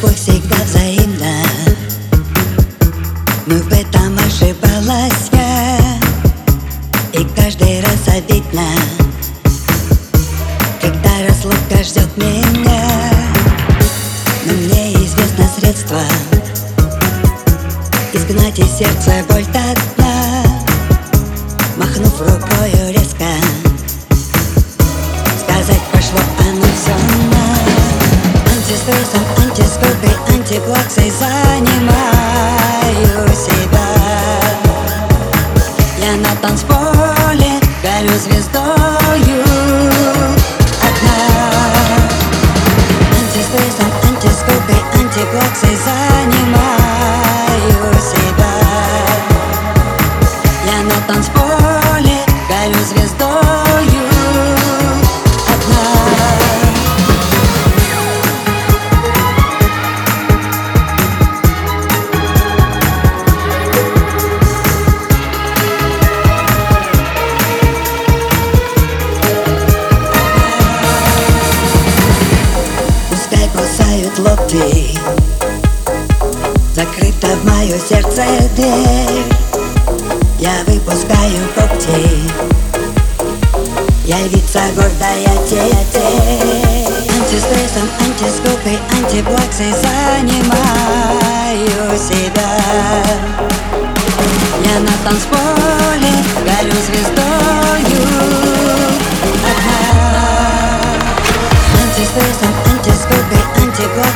любовь всегда взаимна, но в этом ошибалась я. И каждый раз обидно, когда разлука ждет меня. Но мне известно средство изгнать из сердца боль до дна. Махнув рукою резко, сказать пошло оно все на. Антистрессом, антискукой, антиплаксой занимаю себя. Я на танцполе горю звездою одна. Антистрессом, антискукой, антиплаксой занимаю себя. Я на танцполе горю звездою одна. Пускай кусают локти, закрыта в мое сердце дверь. Я выпускаю когти, явится гордая тень. Антистрессом, антискукой, антиплаксой занимаю себя. Я на танцполе горю звездою одна. Антистрессом, антискукой, антиплаксой